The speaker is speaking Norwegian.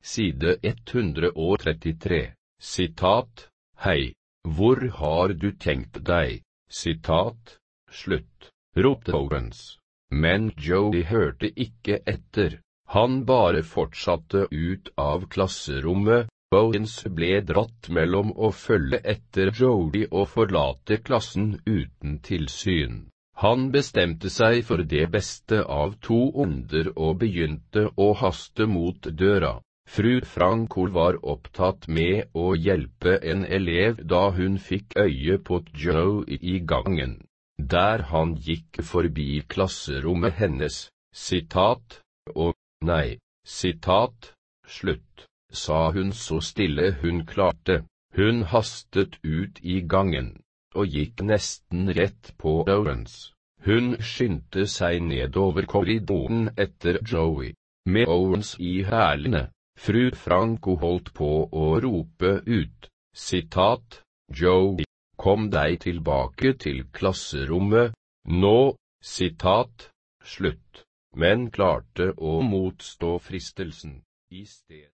side 133, sitat, «Hei, hvor har du tenkt deg?» Sitat, slutt, ropte Owens. Men Joey hørte ikke etter, han bare fortsatte ut av klasserommet. Owens ble dratt mellom å følge etter Joey og forlate klassen uten tilsyn. Han bestemte seg for det beste av to onder og begynte å haste mot døra. Fru Franco var opptatt med å hjelpe en elev da hun fikk øye på Joey i gangen, der han gikk forbi klasserommet hennes. Sitat, «Å, nei, sitat, slutt», sa hun så stille hun klarte. Hun hastet ut i gangen, og gikk nesten rett på Owens. Hun skyndte seg nedover korridoren etter Joey, med Owens i hælene. Fru Franco holdt på å rope ut, sitat, «Joey, kom deg tilbake til klasserommet, nå», sitat, slutt, men klarte å motstå fristelsen. I stedet